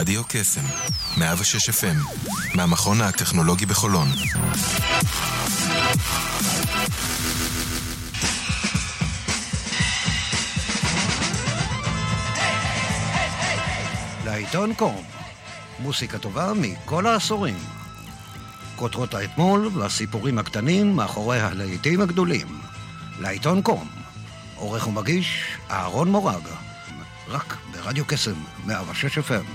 רדיו קסם 106 FM מהמכון הטכנולוגי בחולון. לעיתון קום, מוסיקה טובה מכל העשורים. כותרות האתמול והסיפורים הקטנים מאחורי הלהיטים הגדולים. לעיתון קום, עורך ומגיש אהרון מורג, רק ברדיו קסם 106 FM.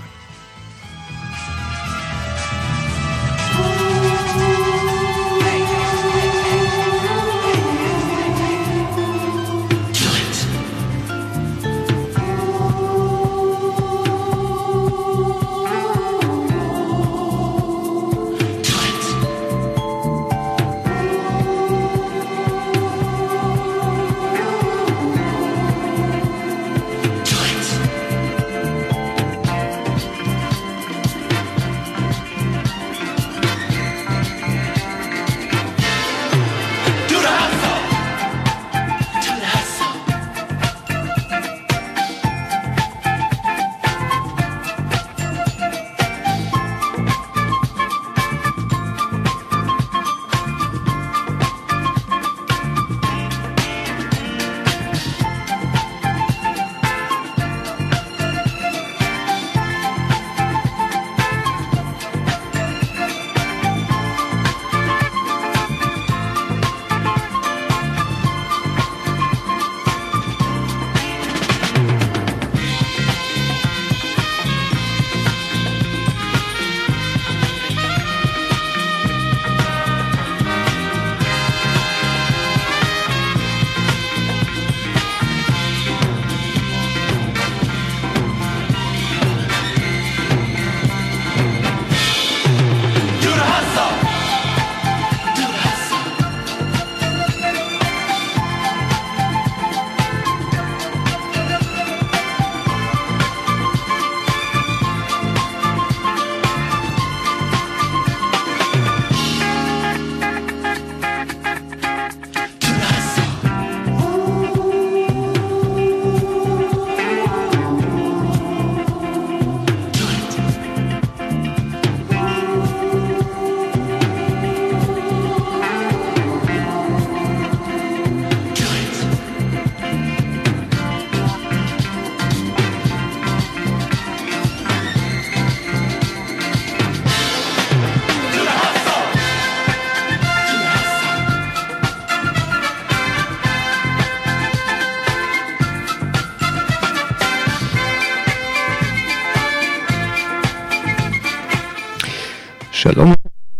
שלום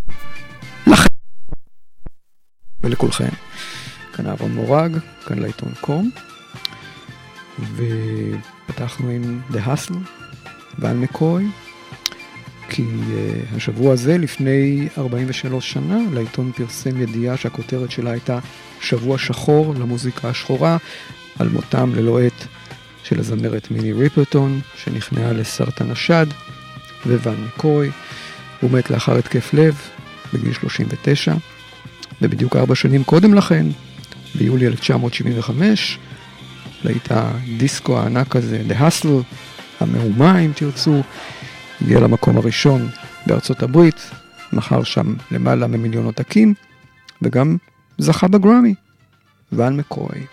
לכם ולכולכם, כאן אהרון מורג, כאן לעיתון קום, ופתחנו עם The Hustle ואן מקוי, כי השבוע הזה לפני 43 שנה לעיתון פרסם ידיעה שהכותרת שלה הייתה שבוע שחור למוזיקה השחורה, על מותם ללא עת של הזמרת מיני ריפרטון שנכנעה לסרטן השד, וואן מקוי הוא מת לאחר התקף לב בגיל 39, ובדיוק 4 שנים קודם לכן, ביולי 1975, להיט הדיסקו הענק הזה, The Hustle, המהומה אם תרצו, הגיע למקום הראשון בארצות הברית, מכר שם למעלה ממיליון עותקים, וגם זכה בגרמי, ואן מקוי.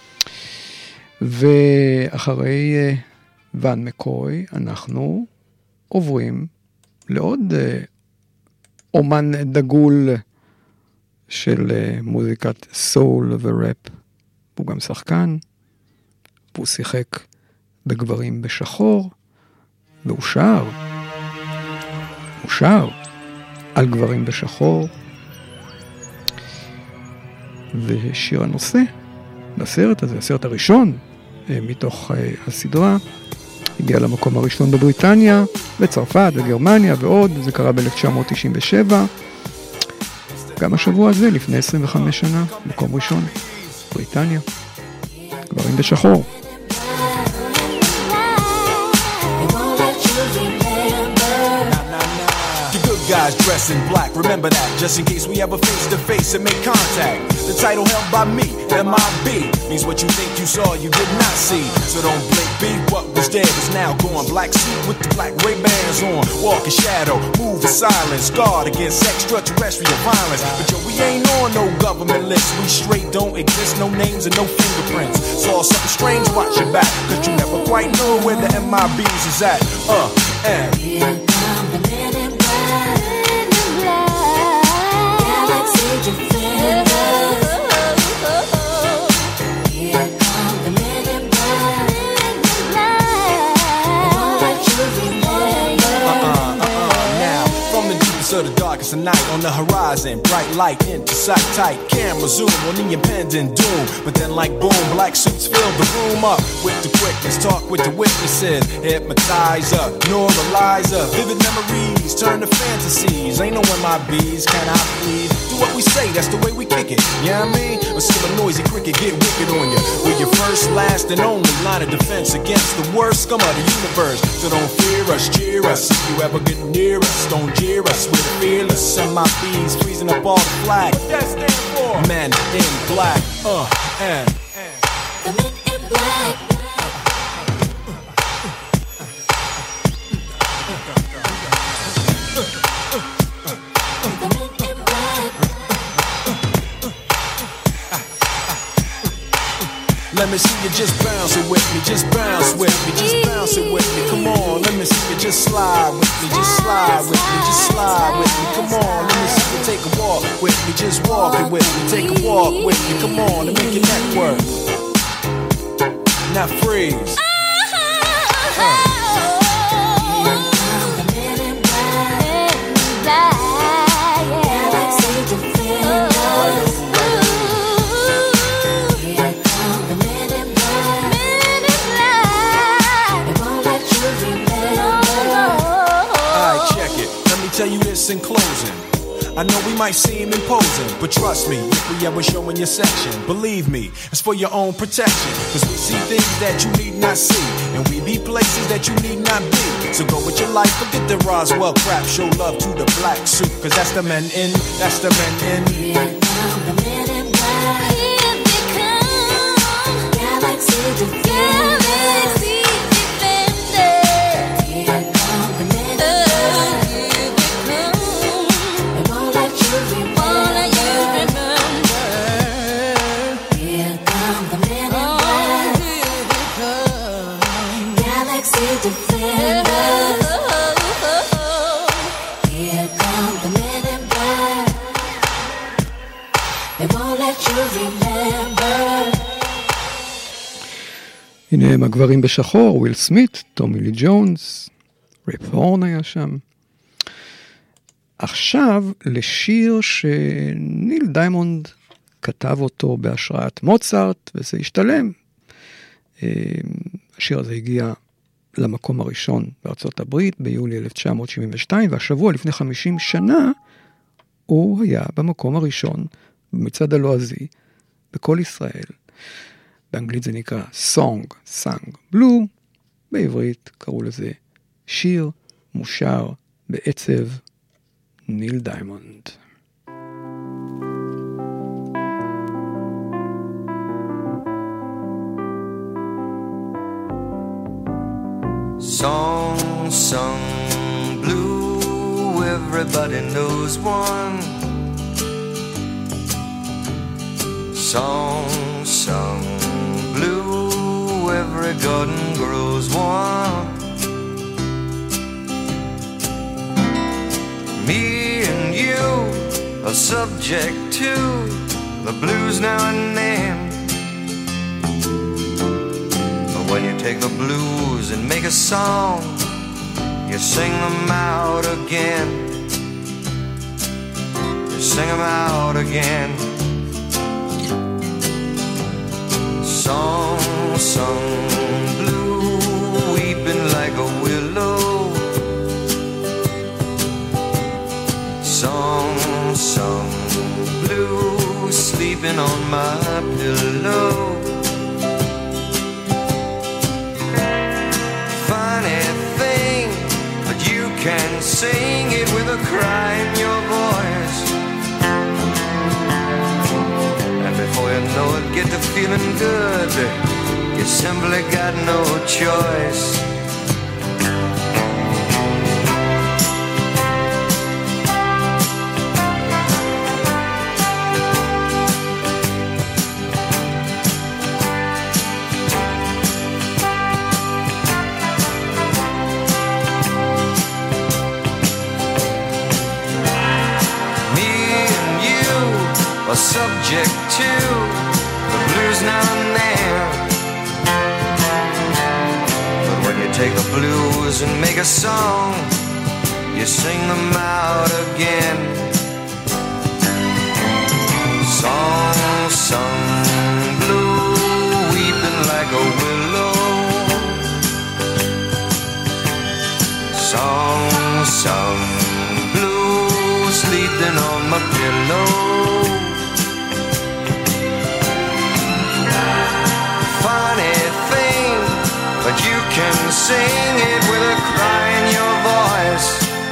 ואחרי ואן מקוי אנחנו עוברים לעוד אומן דגול של מוזיקת סול וראפ. הוא גם שחקן, והוא שיחק בגברים בשחור, והוא שר על גברים בשחור, ושיר הנושא בסרט הזה, הסרט הראשון מתוך הסדרה, הגיע למקום הראשון בבריטניה, בצרפת, בגרמניה ועוד. זה קרה ב-1997. גם השבוע הזה, לפני 25 שנה, מקום ראשון, בריטניה. גברים בשחור. guy, guys dressed in black. Remember that, just in case we ever face to face and make contact. The title held by me, MIB, means what you think you saw, you did not see. So don't blink, be what was dead is now gone. Black suit with the black Ray-Bans on. Walk in shadow, move in silence. Guard against extraterrestrial violence. But yo, we ain't on no government list. We straight don't exist, no names and no fingerprints. Saw something strange, watch your back, cause you never quite know where the MIBs is at. And here come the men in black, Galaxy Defenders. Here come the men in black, all that you remember. Now, from the deepest of the darkest of night, on the horizon, bright light into sight, tight camera zoom on the impending doom. But then like boom, black suits fill the room up with the quickness, talk with the witnesses, hypnotizer, neuralizer, vivid memories turn to fantasies. Ain't no MIBs, can I please? Do what we say, that's the way we kick it, you know what I mean? Or see a noisy cricket get wicked on you. We're your first, last, and only line of defense against the worst scum of the universe. So don't fear us, cheer us. If you ever get near us, don't jeer us. We're fearless, MIBs freezing up all the flag. What that stand for? Men in black, and the men in black. Let me see you just bounce it with me, just bounce with me, just bounce it with me. Come on, let me see you just slide with me, just slide with me, just slide with me. Come on, let me see you take a walk with me, just walk it with me, take a walk with me. Come on, and make your neck work. Now freeze. Tell you this in closing. I know we might seem imposing, but trust me, if we ever show in your section, believe me, it's for your own protection. Cause we see things that you need not see, and we be places that you need not be. So go with your life, forget the Roswell crap, show love to the black suit, cause that's the men in, that's the men in. Here come the men in black. Here they come. Galaxy Defenders. Here come the men in black. הנה הם הגברים בשחור, וויל סמית, טומי לי ג'ונס, ריפ הורן היה שם. עכשיו לשיר שניל דיימונד כתב אותו בהשראת מוצרט, וזה השתלם. השיר הזה הגיע למקום הראשון בארצות הברית ביולי 1972, והשבוע לפני 50 שנה הוא היה במקום הראשון במצעד הלועזי בכל ישראל. באנגלית זה נקרא Song Sung Blue, בעברית קראו לזה שיר מושר בעצב ניל דיימונד. Song sung blue, everybody knows one. Song sung blue, every garden grows one. Me and you are subject to the blues now and then. But when you take the blues and make a song, you sing them out again. You sing them out again. Song sung blue, weeping like a willow. Song sung blue, sleeping on my pillow. Funny thing, but you can sing it with a cry in your voice. And before you know it, get to feeling good. You simply got no choice. Subject to the blues now and then. But when you take the blues and make a song, you sing them out again. Song sung blue, weeping like a willow. Song sung blue, sleeping on my pillow. Funny thing, but you can sing it with a cry in your voice.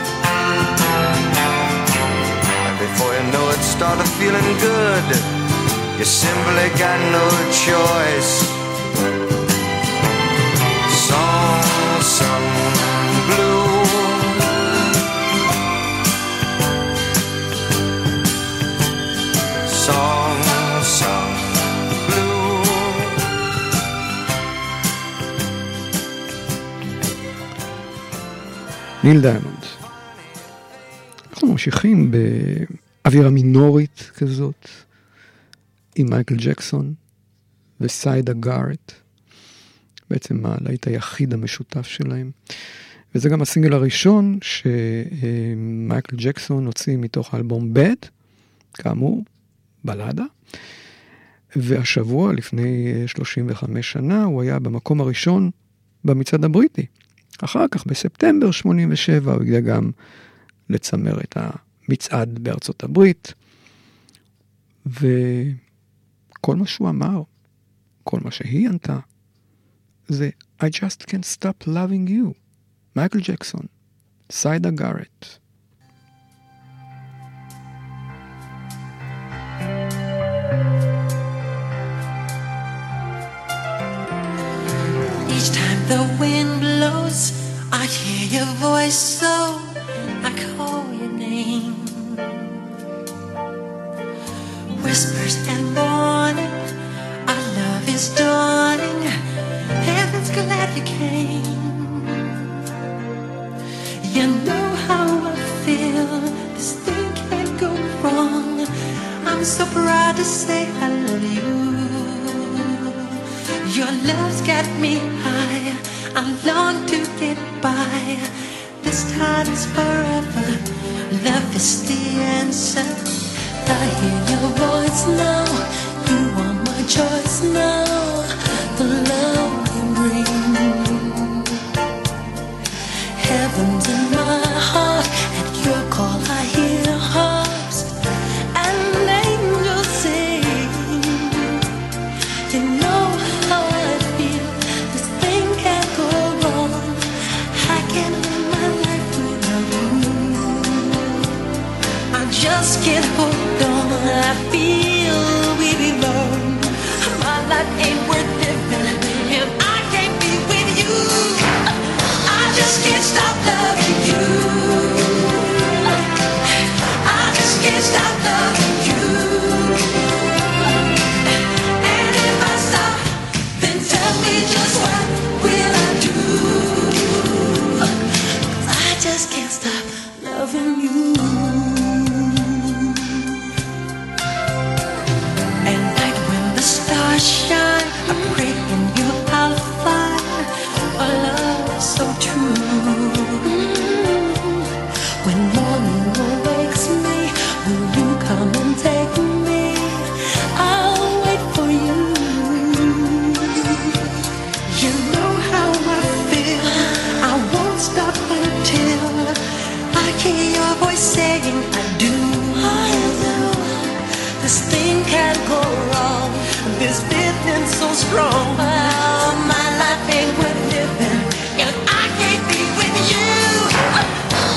And before you know it, started feeling good. You simply got no choice. Song sung blue. Song sung blue. ניל דיימונד. אנחנו ממשיכים באווירה מינורית כזאת, עם מייקל ג'קסון וסיידה גארט, בעצם הלהיט היחיד המשותף שלהם. וזה גם הסינגל הראשון שמייקל ג'קסון הוציא מתוך האלבום בד, כאמור, בלדה. והשבוע, לפני 35 שנה, הוא היה במקום הראשון במצעד הבריטי. אחר כך, בספטמבר 87, הוא הגיע גם לצמר את המצעד בארצות הברית. וכל מה שהוא אמר, כל מה שהיא ענתה, זה I just can't stop loving you. מייקל ג'קסון, סיידה גארט. Each time the wind blows, I hear your voice, so I call your name. Whispers and warning, our love is dawning. Heaven's glad you came. You know how I feel, this thing can't go wrong. I'm so proud to say I love you. Your love's got me high, I long to get by. This time is forever, love is the answer. I hear your voice now, you are my choice now. The love you bring, heaven's in my heart. At your call I hear harps and angels sing. You know how I feel, this thing can't go wrong. I can't live my life without you. I just can't hold on, I feel we belong. My life ain't worth living if I can't be with you. I just can't stop loving you. I just can't stop loving you. And if I stop, then tell me just what will I do? 'Cause I just can't stop loving you. At night when the stars shine, I pray in you I'll find a love so true. When morning awakes me, will you come and take me? I'll wait for you. You know how I feel, I won't stop until I hear your voice saying I do. This thing can't go wrong, this feeling so strong. Oh, my life ain't worth living if I can't be with you.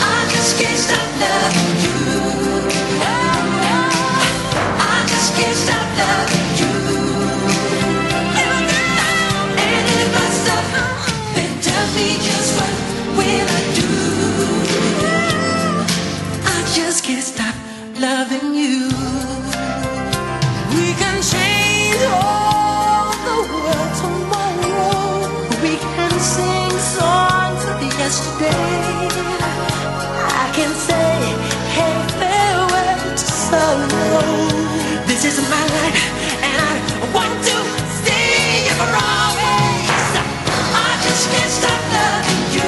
We can change all the world tomorrow. We can sing songs of yesterday. I can say, hey, farewell to sorrow. This is my life, and I want to stay for always. I just can't stop loving you.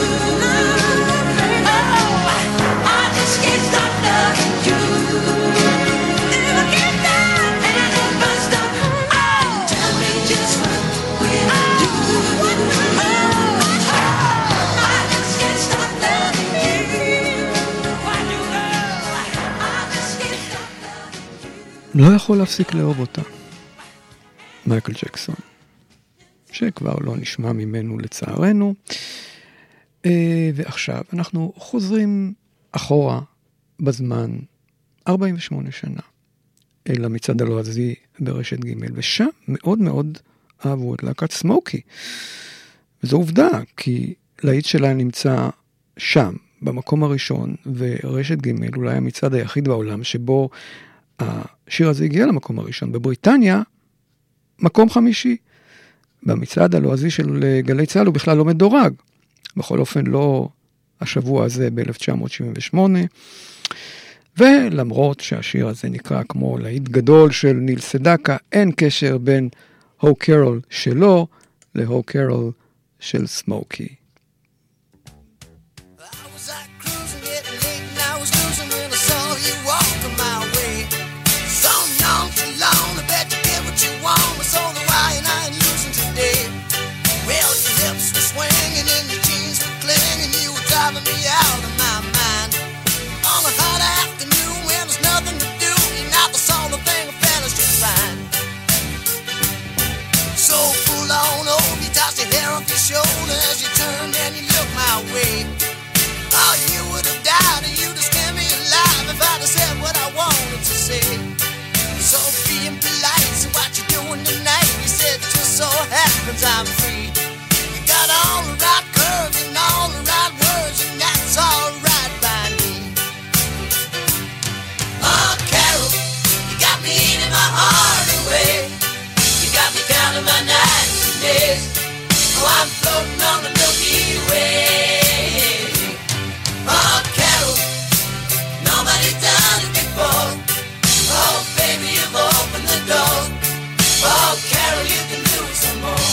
Oh, I just can't stop loving you. Never get down, and I never stop. Oh, tell me just what will I do? Oh, I just can't stop loving you. Why do I just can't stop loving you? לא יכול להפסיק לאהוב אותה. מייקל ג'קסון, שכבר לא נשמע ממנו לצערנו. ועכשיו אנחנו חוזרים אחורה בזמן 48 שנה אל המצעד הלועזי ברשת ג', ושם מאוד מאוד אהבו את להקת סמוקי. וזו עובדה, כי להיט שלה נמצא שם, במקום הראשון, ורשת ג' אולי המצעד היחיד בעולם שבו השיר הזה הגיע למקום הראשון. בבריטניה, מקום חמישי. במצעד הלועזי של גלי צה"ל הוא בכלל לא מדורג. בכל אופן לא השבוע הזה ב-1978. ולמרות שהשיר הזה נקרא כמו להיט גדול של ניל סדקה, אין קשר בין הו קרול שלו להו קרול של סמוקי. Shoulders, you turned and you looked my way. Oh, you would have died and you'd have scared me alive if I'd have said what I wanted to say. So being polite, so what you doing tonight? You said it just so happens I'm free. You got all the right curves and all the right words, and that's all right by me. Oh, Carol, you got me eating my heart away. You got me counting my nights and days. Oh, I'm floating on the Milky Way. Oh, Carol, nobody's done it before. Oh, baby, you've opened the door. Oh, Carol, you can do some more.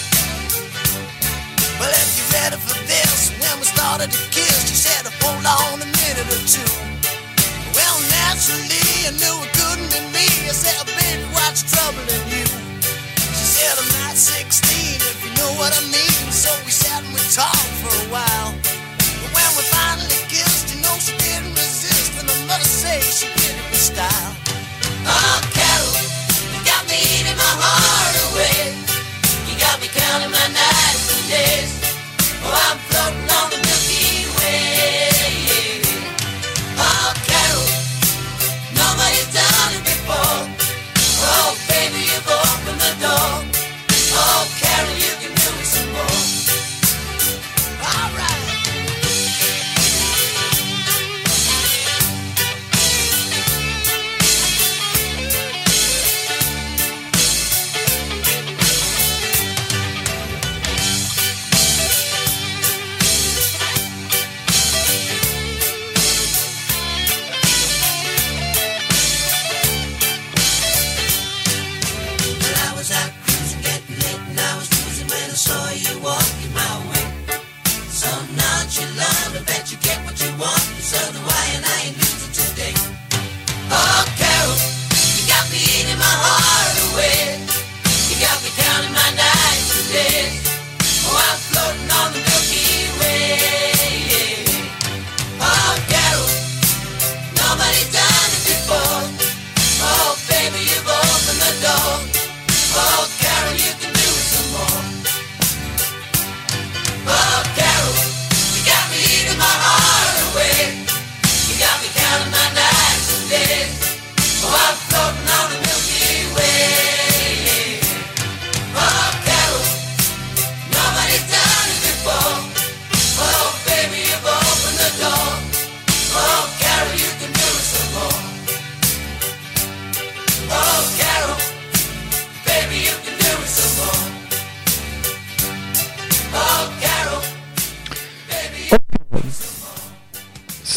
Well, if you're ready for this, when we started to kiss, you said, hold on a minute or two. Well, naturally, I knew it couldn't be me. I said, baby, what's troubling you? She said, I'm not 16, if you know what I mean. So we sat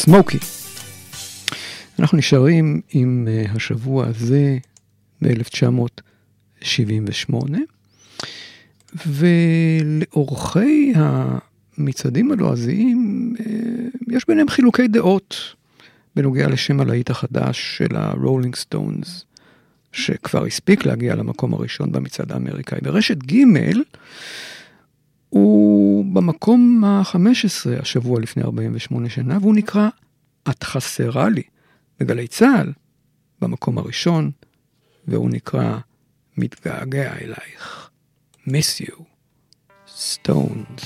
סמוקי. אנחנו נשארים עם השבוע הזה ב-1978, ולאורחי המצעדים הלועזיים יש ביניהם חילוקי דעות בנוגע לשם הלהיט החדש של הרולינג סטונס, שכבר הספיק להגיע למקום הראשון במצעד האמריקאי. ברשת ג' הוא במקום ה-15 השבוע לפני 48 שנה, והוא נקרא את חסרה לי. בגלי צהל במקום הראשון, והוא נקרא מתגעגע אלייך. Miss you, Stones.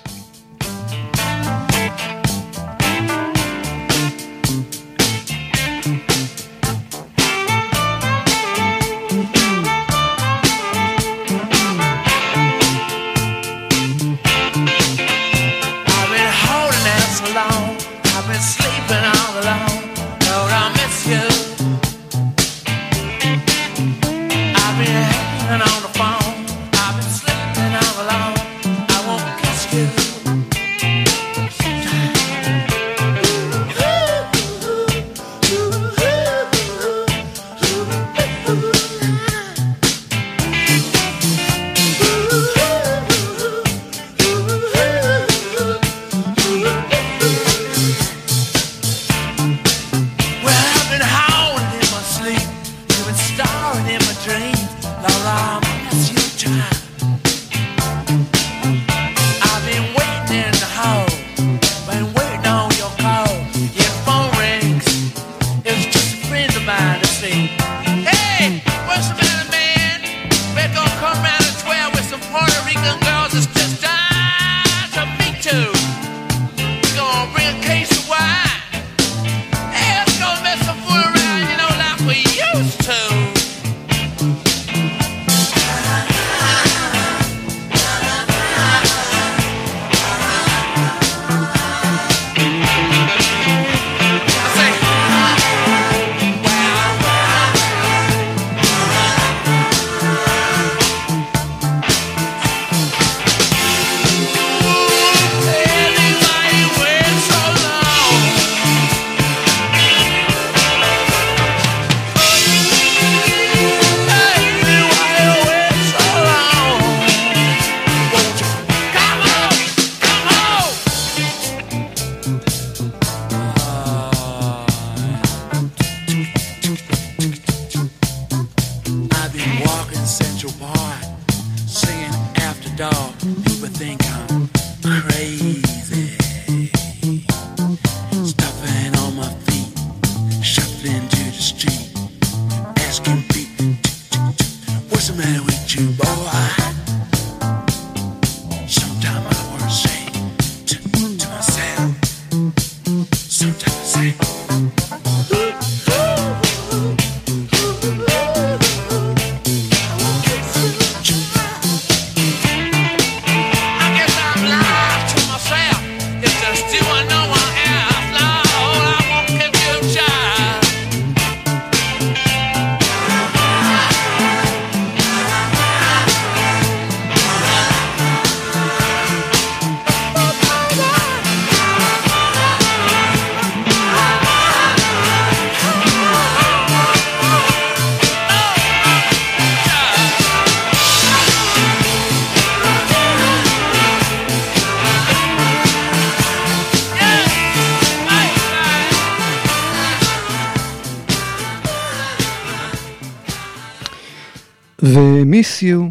ומיס יו,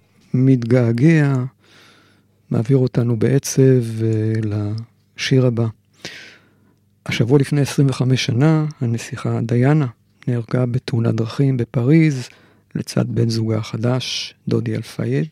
מתגעגע, מעביר אותנו בעצב לשיר הבא. השבוע לפני 25 שנה, הנסיכה דיאנה נהרגה בתאונת דרכים בפריז, לצד בן זוגה החדש, דודי אלפייד.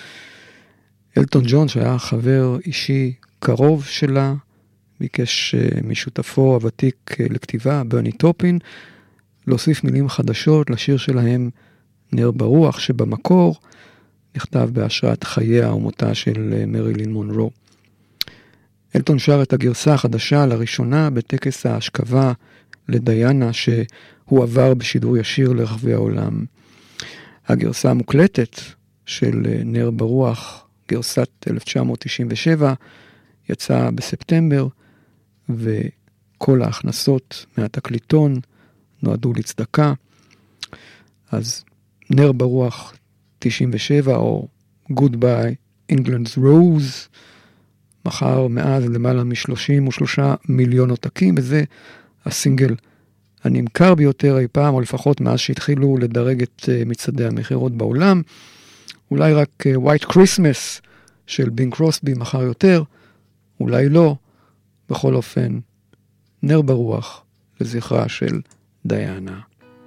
אלטון ג'ון, שהיה חבר אישי קרוב שלה, ביקש משותפו הוותיק לכתיבה, ברני טופין, להוסיף מילים חדשות לשיר שלהם, נר ברוח, שבמקור נכתב בהשראת חייה ומותה של מרילין מונרו. אלטון שר את הגרסה החדשה לראשונה בטקס ההשכבה לדיאנה שהוא עבר בשידור ישיר לרחבי העולם. הגרסה המוקלטת של נר ברוח, גרסת 1997, יצאה בספטמבר, כל ההכנסות מהתקליטון נועדו לצדקה. אז נר ברוח 97 או Goodbye England's Rose, מחר מאז למעלה מ-33 מיליון עותקים, וזה הסינגל הנמכר ביותר אי פעם, או לפחות מאז שהתחילו לדרג את מצעדי המחירות בעולם. אולי רק White Christmas של בין קרוסבי מחר יותר, אולי לא. בכל אופן, נר ברוח לזכרה של דיאנה.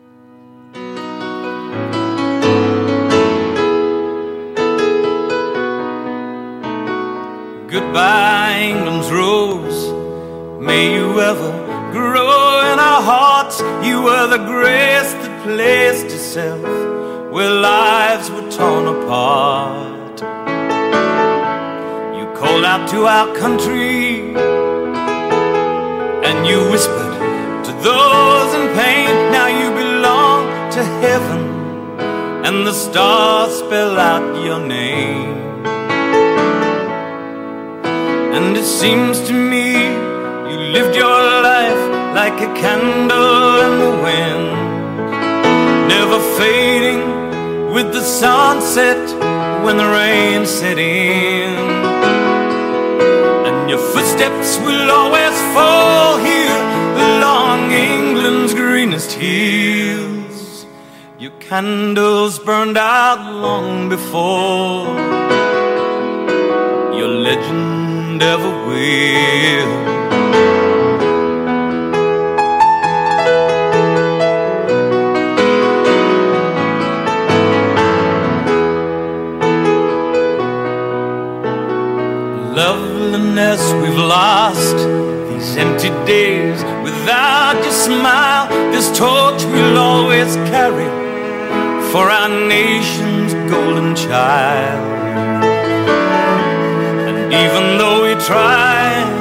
Goodbye, England's rose. May you ever grow in our hearts. You were the grace that placed itself where lives were torn apart. You called out to our country and you whispered to those in pain. Now you belong to heaven and the stars spell out your name. And it seems to me you lived your life like a candle in the wind, never fading with the sunset when the rain set in. And your footsteps will always fall here along England's greenest hills. Your candles burned out long before your legend ever will. Loveliness we've lost, these empty days without your smile. This torch we'll always carry for our nation's golden child. Even though we try,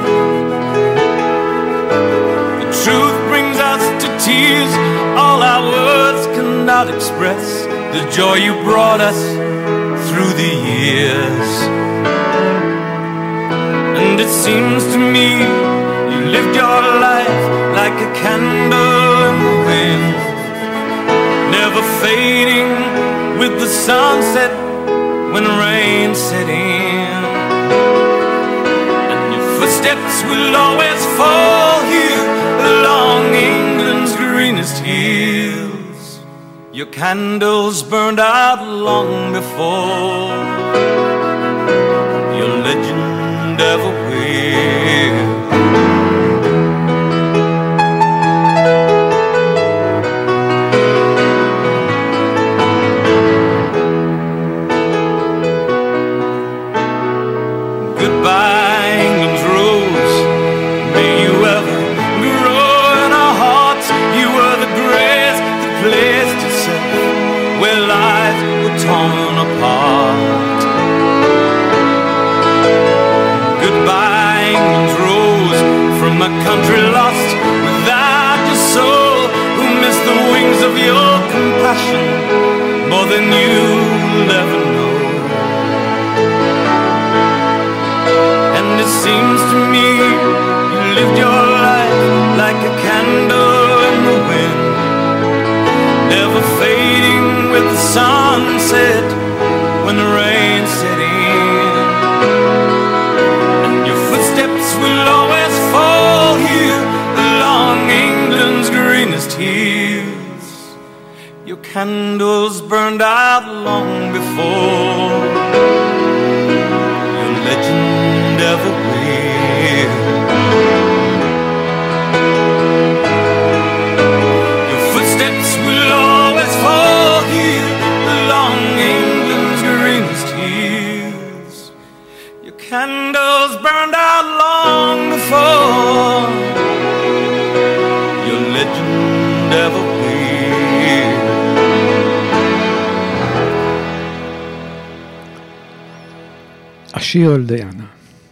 the truth brings us to tears. All our words cannot express the joy you brought us through the years. And it seems to me you lived your life like a candle in the wind, never fading with the sunset when rain set in. Footsteps will always fall here along England's greenest hills. Your candles burned out long before your legend ever will. Torn apart. Goodbye, England's rose, from a country lost without your soul, who missed the wings of your compassion more than you'll ever know. And it seems to me you lived your life like a candle in the wind, never fading with the sunset when the rain set in. And your footsteps will always fall here along England's greenest hills. Your candles burned out long before your legend ever will. Your footsteps will always fall here along England's greenest hills. Your candles burned out long before your legend ever will. השיר על דיאנה.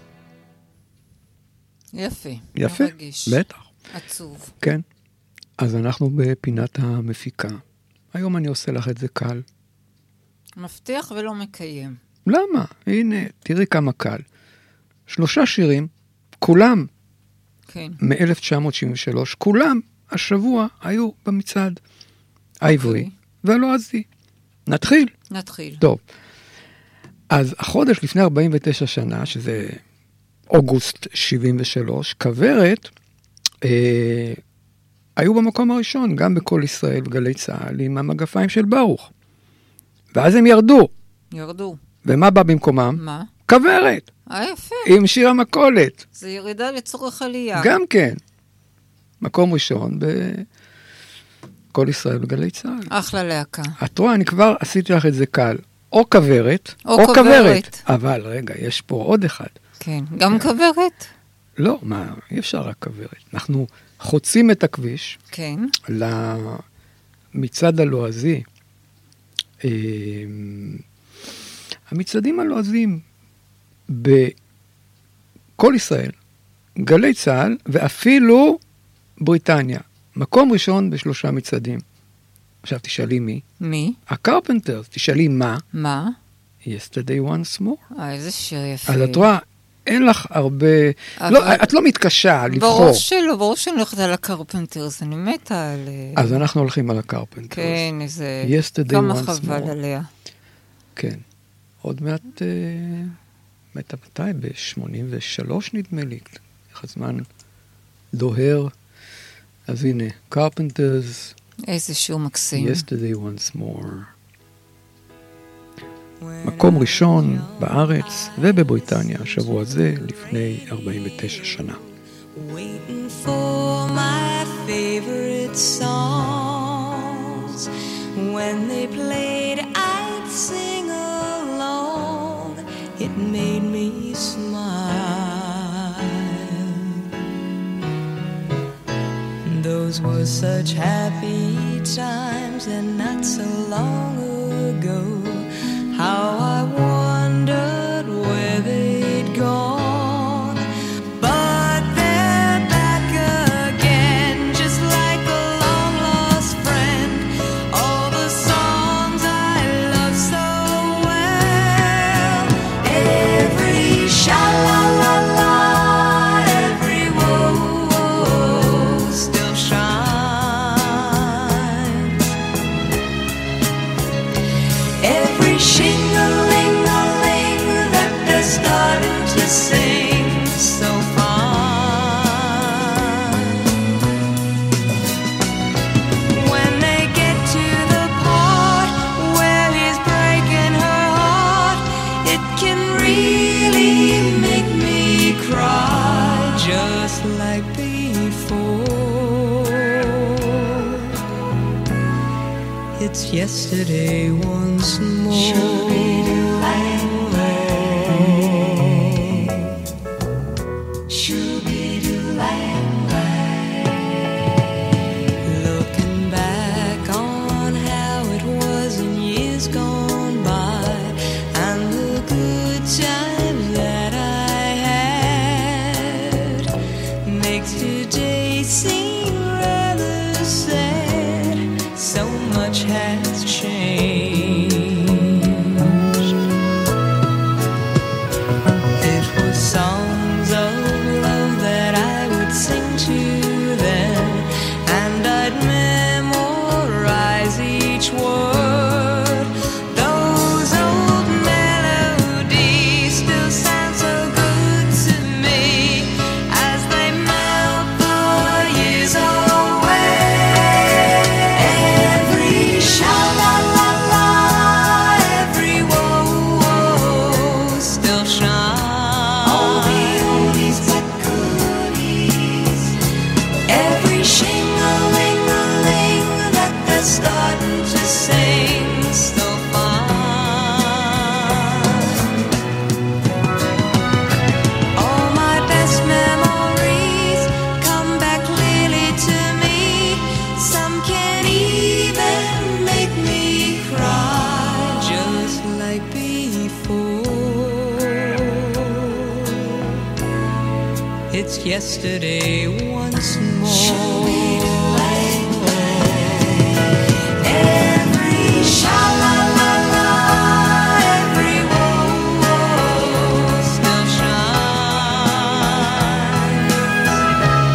יפי. יפה, מרגיש. בטח. עצוב. כן. אז אנחנו בפינת המפיקה. היום אני עושה לך את זה קל. מבטיח ולא מקיים. למה? הנה, תראי כמה קל. 3 שירים, כולם כן. מ-1973, כולם השבוע היו במצעד העברי והלועזי. נתחיל? נתחיל. טוב. אז החודש לפני 49 שנה, שזה אוגוסט 73, כוורת, היו במקום הראשון, גם בכל ישראל וגלי צהל, עם המגפיים של ברוך. ואז הם ירדו. ירדו. ומה בא במקומם? מה? כוורת. יפה. עם שיר המכולת. זה ירידה לצורך עלייה. גם כן. מקום ראשון בכל ישראל וגלי צהל. אחלה להקה. את רואה, אני כבר עשיתי לך את זה קל. או כוורת, או כוורת. אבל רגע, יש פה עוד אחד. כן, גם כוורת? לא, מה, אי אפשר רק כוורת. אנחנו חוצים את הכביש. כן. למצעד הלועזי. המצעדים הלועזיים בכל ישראל, גלי צהל ואפילו בריטניה. מקום ראשון ב3 מצעדים. עכשיו תשאלי מי? מי? הקרפנטרס. תשאלי מה? מה? Yesterday Once More. איזה שיר יפה. אז את רואה, אין לך הרבה... לא, את לא מתקשה לבחור. ברור שאני הולכת על הקרפנטרס, אני מתה על... אז אנחנו הולכים על הקרפנטרס. כן, איזה... Yesterday כמה Once חבל More. עליה. כן. עוד מעט... מתה מתי? ב-83 נדמה לי. איך הזמן דוהר. אז הנה, קרפנטרס. איזה שיר מקסים. Yesterday Once More. מקום ראשון בארץ ובבריטניה, השבוע הזה לפני 49 שנה. Waiting for my favorite songs. When they played, I'd sing along. It made me smile. Those were such happy times and not so long ago. How I wondered where they'd gone. But they're back again, just like a long-lost friend. All the songs I love so well. Every sha-la-la-la, every woe still shines. Every shing-a-ling-a-ling that they're starting to sing so fine. When they get to the part where he's breaking her heart, it can really make me cry just like before. It's yesterday once more. Looking back on how it was in years gone by, and the good times that I had, makes today seem rather sad. So much has changed. It was songs of love that I would sing to them, and I'd memorize each word. Those old melodies still sound so good to me as they melt the years away. Every sha-la-la-la, every woe still shines. All the oldies but goodies. Every shing-a-ling-a-ling that they're starting to sing so fine. All my best memories come back clearly to me. Some can even make me cry just like before. It's yesterday once more. Every sha-la-la-la, every woe still shines.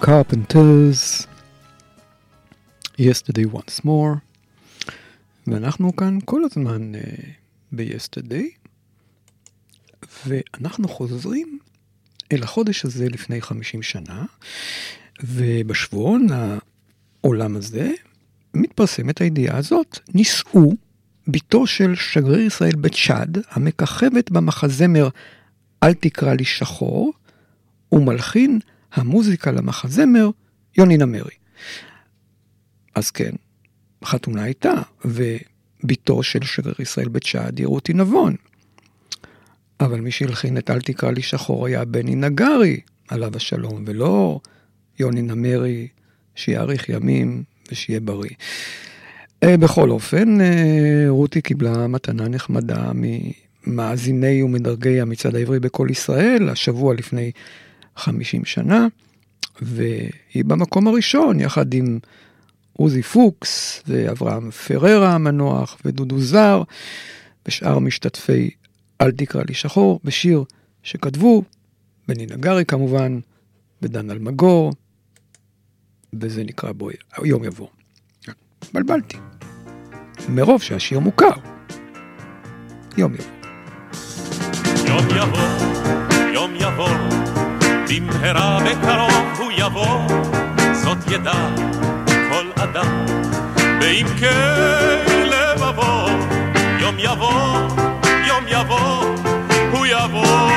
Carpenters, Yesterday Once More, ואנחנו כאן כל הזמן ב-Yesterday, ואנחנו חוזרים אל החודש הזה לפני 50 שנה, ובשבועון העולם הזה מתפרסמת הידיעה הזאת. נישאו ביתו של שגריר ישראל בצ'אד, המככבת במחזמר אל תקרא לי שחור, ומלחין המוזיקה למחזמר יוני נמרי. אז כן, חתונה הייתה, וביתו של שגריר ישראל בצ'אד היא רותי נבון. אבל מי שהלחין את אל תקרא לי שחור היה בני נגרי, עליו השלום, ולא יוני נמרי, שיאריך ימים ושיהיה בריא. בכל אופן, רותי קיבלה מתנה נחמדה ממאזיני ומדרגי המצעד העברי בכל ישראל, השבוע לפני 50 שנה, והיא במקום הראשון, יחד עם עוזי פוקס, ואברהם פררה המנוח, ודודו זר, ושאר משתתפי אל תקרא לי שחור, בשיר שכתבו, בני נגרי כמובן, ודן אלמגור, וזה נקרא בו יום יבוא. בלבלתי. מרוב שהשיר מוכר. יום יבוא. יום יבוא, יום יבוא, במהרה בקרוב הוא יבוא, זאת ידע כל אדם, בעמקי לבבו. יום יבוא, יום יבוא, הוא יבוא.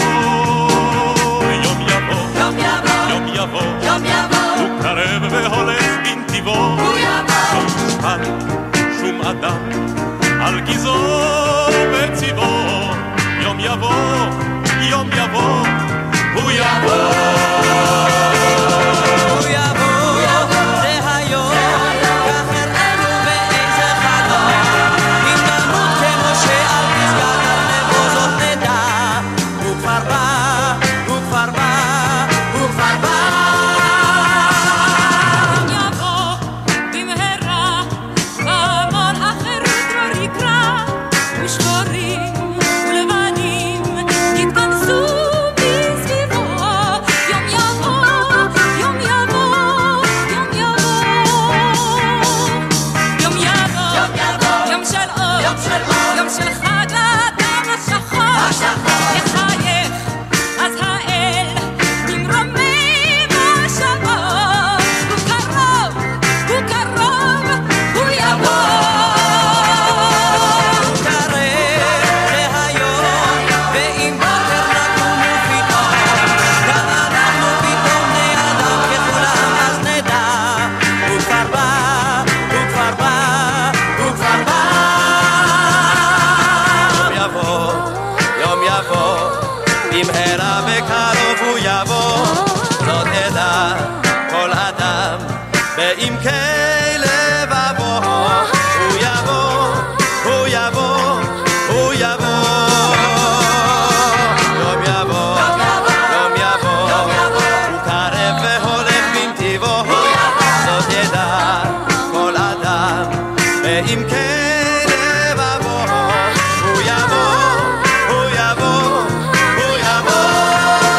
יום יבוא, יום יבוא, יום יבוא, יום יבוא, הוא קרב והולך בנתיבו. הוא יבוא, לא יושפל שום אדם על גזעו וצבעו. יום יבוא, יום יבוא, הוא יבוא.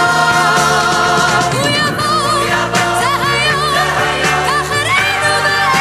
הוא יבוא,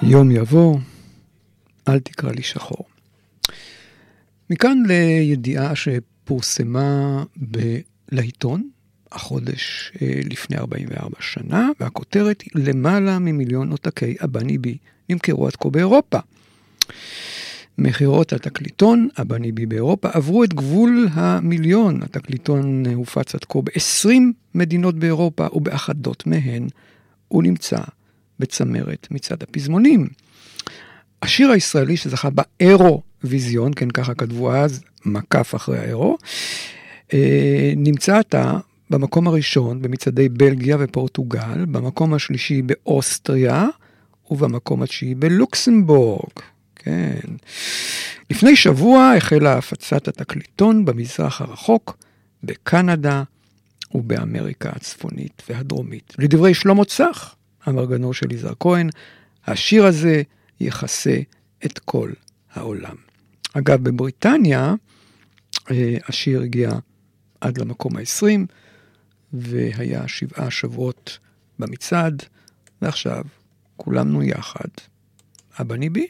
יום יבוא, אל תקרא לי שחור. מכאן לידיעה שפורסמה לעיתון, החודש לפני 44 שנה, והכותרת היא למעלה ממיליון עותקי אבני בי נמכרו עד כה באירופה. מחירות התקליטון אבני בי באירופה עברו את גבול המיליון. התקליטון הופץ עד כה ב-20 מדינות באירופה, ובאחדות מהן הוא נמצא בצמרת מצד הפזמונים. השיר הישראלי שזכה באירוויזיון, כן ככה כתבו אז, מקף אחרי האירו, נמצא עתה במקום הראשון במצעדי בלגיה ופורטוגל, במקום השלישי באוסטריה, ובמקום התשיעי בלוקסמבורג. כן. לפני שבוע החלה הפצת התקליטון במזרח הרחוק, בקנדה ובאמריקה הצפונית והדרומית. לדברי שלמה צח, המרגנו של יזהר כהן, השיר הזה יכסה את כל העולם. אגב, בבריטניה השיר הגיע עד למקום ה-20, והיה 7 שבועות במצעד, ועכשיו כולנו יחד. אבני בי.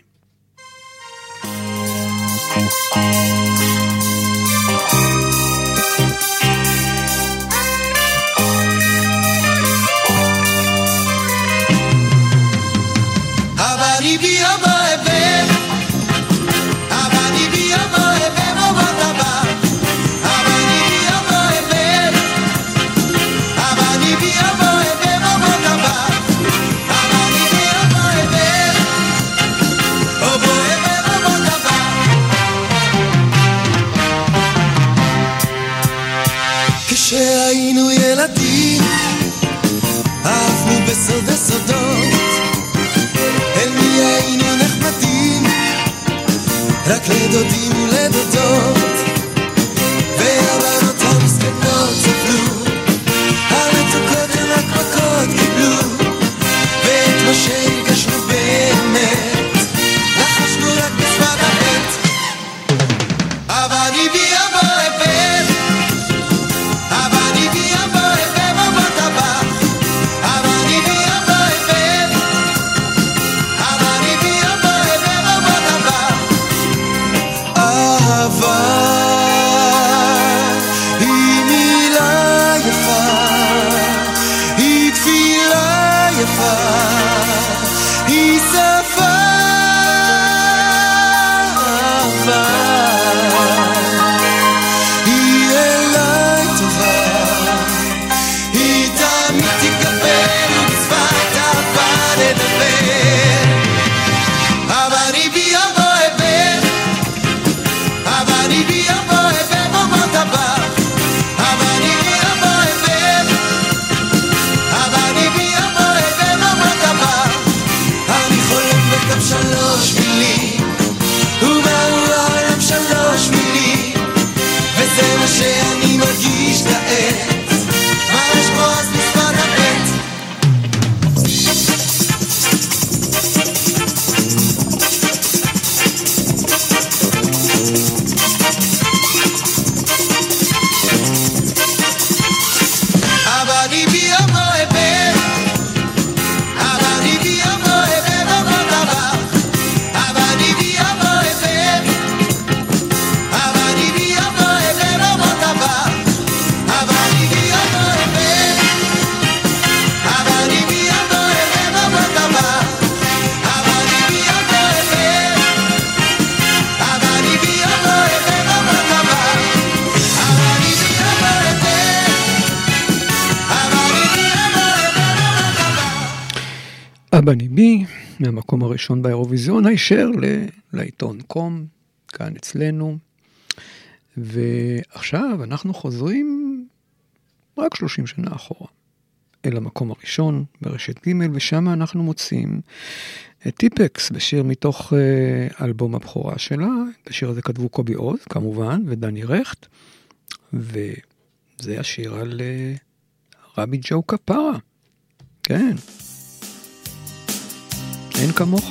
Abani bi amaebe, abani bi amaebe mo bataba, abani bi amaebe, abani bi amaebe mo bataba, abani bi amaebe, oboebe mo bataba. כשהיינו ילדים, אהבנו בסוד הסודות. היינו נחמדים רק לדודים ולדודות, והבנות המסכנות סבלו, המתוקות הן רק מכות קיבלו, ואת מה שהרגשנו באמת לחשנו רק בזמן האמת. אבני בי המאבד, אבני בי המאבד מבט הבא, אבני בי המאבד, שאני מרגיש כעת ממש כמו אז בזמן הבית. אבני בי המאבד, אבני בי המאבד המדבר, אבני בי המאבד, אבני בי המאבד המדבר, אבני בי המאבד, אבני בי המאבד המדבר, אבני בי המאבד, אבני בי המאבד המדבר, אבני בי המאבד. אבני בי, מהמקום הראשון באירוויזיון, הישר לעיתון קום, כאן אצלנו. ועכשיו אנחנו חוזרים רק 30 שנה אחורה, אל המקום הראשון ברשת ג', ושם אנחנו מוצאים את טיפקס בשיר מתוך אלבום הבכורה שלה. בשיר הזה כתבו קובי עוז, כמובן, ודני רכט, וזה השיר על רבי ג'ו כפרה. כן. אין כמוך.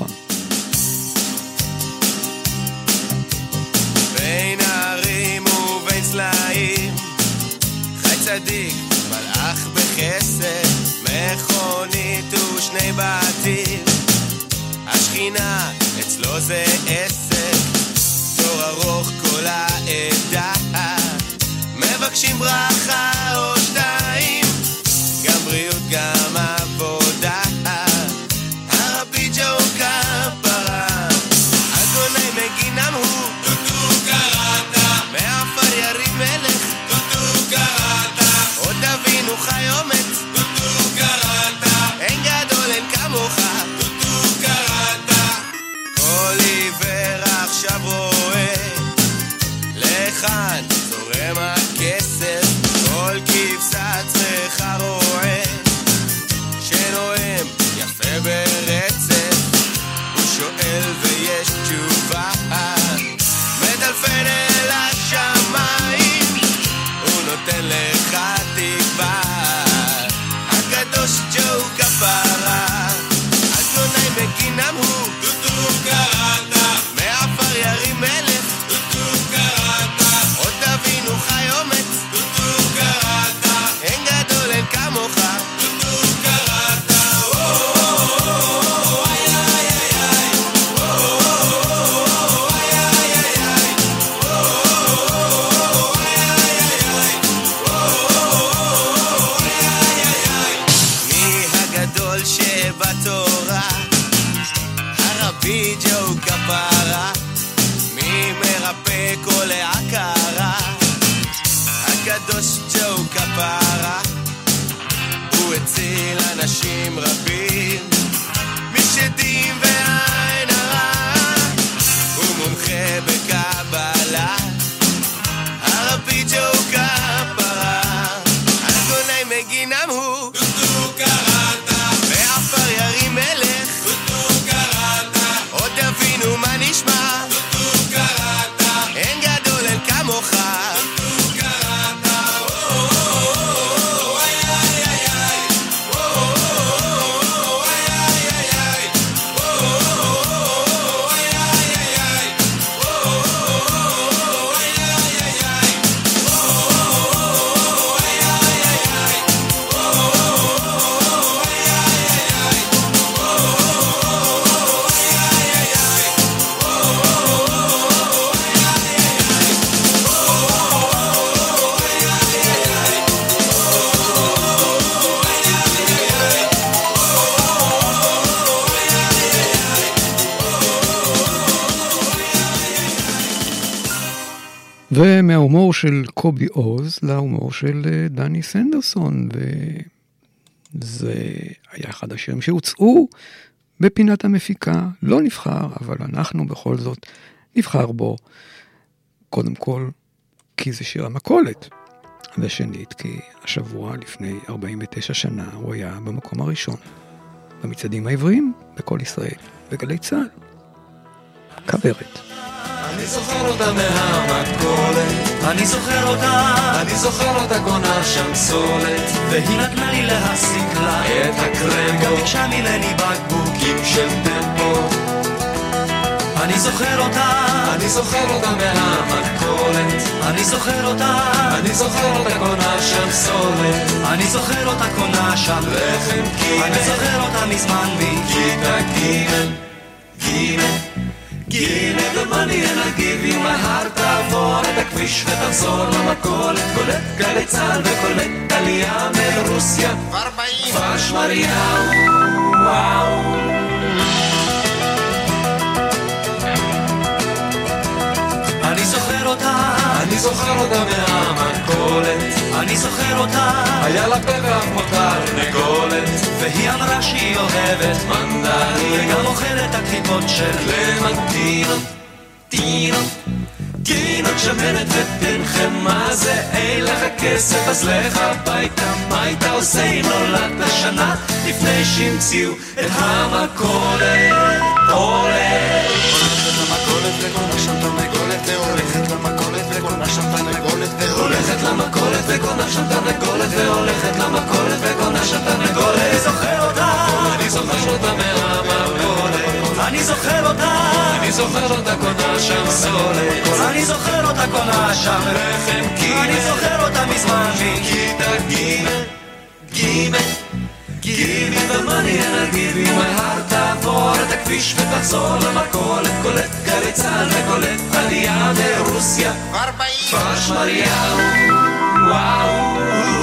בין הערים ובין סלעים חי צדיק מלאך בחסד, מכונית ושני בתים, השכינה מנגינה, אצלו זה עסק, תור ארוך כל העדה, מבקשים ברכה או שתיים, גם בריאות גם עבודה, הרבי ג'ו כפרה, אדוני מגינם הוא דודו קראתה, מעפר ירים מלך דודו קראתה, עוד אבינו חי אומץ דודו קראתה, אין גדול אין כמוך דודו קראתה, כל עיוור עכשיו רואה לכאן זורם הכסף, כל כבשה צריכה רועה שנואם יפה ברצף, הוא שואל ויש תשובה, מטלפן אל השמיים, הוא נותן לך תקווה, הקדוש ג'ו כפרה, אדוני מגינם הוא דודו קראתה, מעפר ירים מלך דודו קראתה, עוד אבינו חי אומץ דודו קראתה, אין גדול אין כמוך דודו קראתה, מי הגדול שבתורה, הרבי ג'ו כפרה, מי מרפא כל העקרה, הקדוש ג'ו כפרה, הוא הציל אנשים רבים משדים ועין הרע, הוא מומחה בקבלה, הרבי ג'ו כפרה, אדוני מגינם הוא דודו קראתה, מעפר ירים מלך דודו קראתה, עוד אבינו מה נשמע דודו קראתה, אין גדול אין כמוך דודו קראתה, ומההומור של קובי עוז להומור של דני סנדרסון, וזה היה אחד השירים שהוצאו בפינת המפיקה, לא נבחר, אבל אנחנו בכל זאת נבחר בו, קודם כל כי זה שיר המכולת, ושנית כי השבוע לפני 49 שנה הוא היה במקום הראשון, במצעדים העבריים בכל ישראל, וגלי צהל, כברת. אני זוכר אותה מהמכולת, אני זוכר אותה קונה שם סולת, והיא נתנה לי להסיק לה את הקרמבו, גם ביקשה ממני בקבוקים של טמפו. אני זוכר אותה מהמכולת, אני זוכר אותה קונה שם סולת, אני זוכר אותה קונה שם לחם קימל, אני זוכר אותה מזמן מכיתה גימל, ומעניין להגיב עם ההר, תעבור את הכביש ותחזור למכולת, קולט גלי צהל וקולט עלייה מרוסיה, כבר שמריהו, וואו. אני זוכר אותה מהמכולת, אני זוכר אותה, היה לה פה ואף מותר נגולת, והיא אמרה שהיא אוהבת מנדרים, וגם אוכלת הקליפות של למנטינות, גינות שמנת ופנחם, מה זה אין לך כסף אז לך הביתה, מה היית עושה אם נולדת השנה לפני שהמציאו את המכולת, הולכת למכולת וקונה שם תרנגולת, והולכת למכולת וקונה שם תרנגולת, והולכת למכולת וקונה שם תרנגולת, והולכת למכולת וקונה שם תרנגולת. אני זוכר אותה מהמכולת, אני זוכר אותה קונה שם סולת, אני זוכר אותה קונה שם לחם קימל, אני זוכר אותה מזמן מכיתה גימל, Give me the money and I'll give you my heart. תעבור את הכביש ותחזור למכולת, קולט גלי צהל וקולט עלייה מרוסיה, כפר שמריהו, וואו.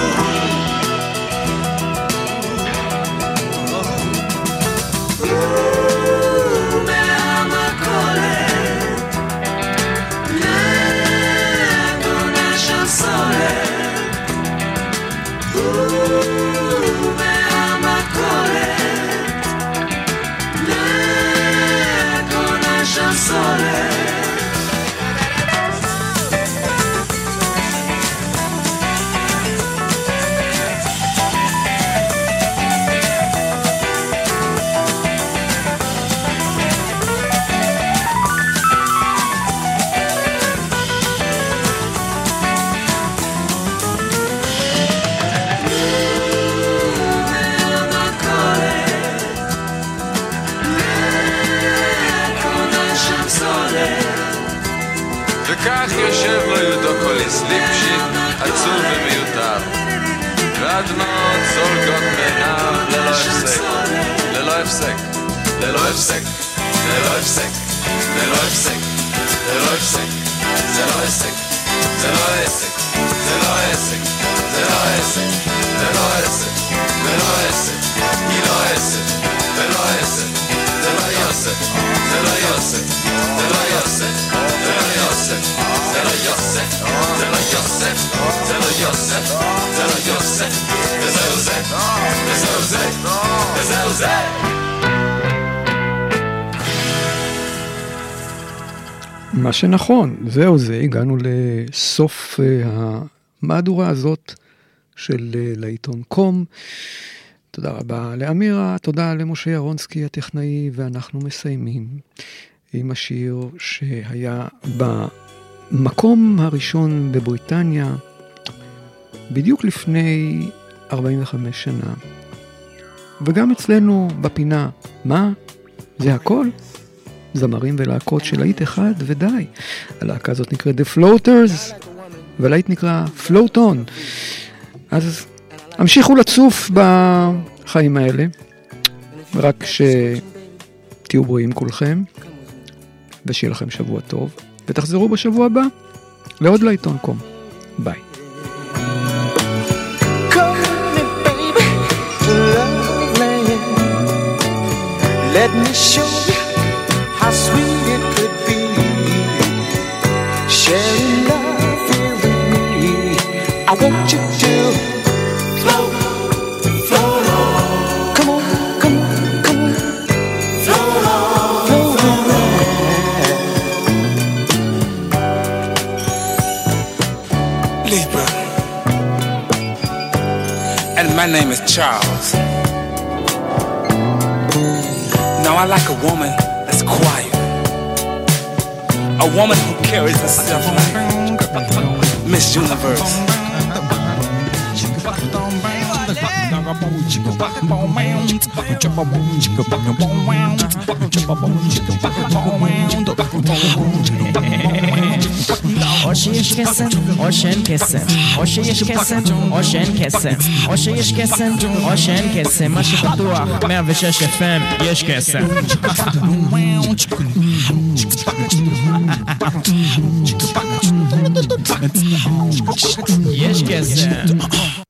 וכך יושב לו יודוקוליס ליפשיט עצוב ומיותר, והדמעות זולגות מעיניו ללא הפסק, ללא הפסק, ללא הפסק, ללא הפסק, ללא הפסק, ללא הפסק. זה לא עסק, זה לא עסק, זה לא עסק, זה לא עסק, זה לא עסק, זה לא עסק, היא לא עסק, זה לא עסק, זה לא יוסף, זה לא יוסף, זה לא יוסף, זה לא יוסף, זה לא יוסף, זה לא יוסף, זה לא יוסף, זה לא יוסף, וזהו זה, וזהו זה, וזהו זה. מה שנכון, זהו זה, הגענו לסוף המהדורה הזאת של לעיתון קום. תודה רבה לאמירה, תודה למשה ירונסקי הטכנאי, ואנחנו מסיימים עם השיר שהיה במקום הראשון בבריטניה, בדיוק לפני 45 שנה. וגם אצלנו בפינה, מה? זה הכל? זמרים ולהקות של להיט אחד ודי. הלהקה הזאת נקראת The Floaters, והלהיט נקרא Float On. אז המשיכו לצוף בחיים האלה, רק שתהיו בריאים כולכם, ושיהיה לכם שבוע טוב, ותחזרו בשבוע הבא לעוד לעיתון קום. ביי. Let me show you how sweet it could be, sharing love here with me. I want you to float, float on. Come on, come on, come on. Float on, float on. Libra. And my name is Charles. Now I like a woman that's quiet, a woman who carries herself like Miss Universe. או שיש קסם, או שאין קסם, או שיש קסם, או שאין קסם, או שיש קסם, או שאין קסם, מה שפתוח 106 FM יש קסם. יש קסם.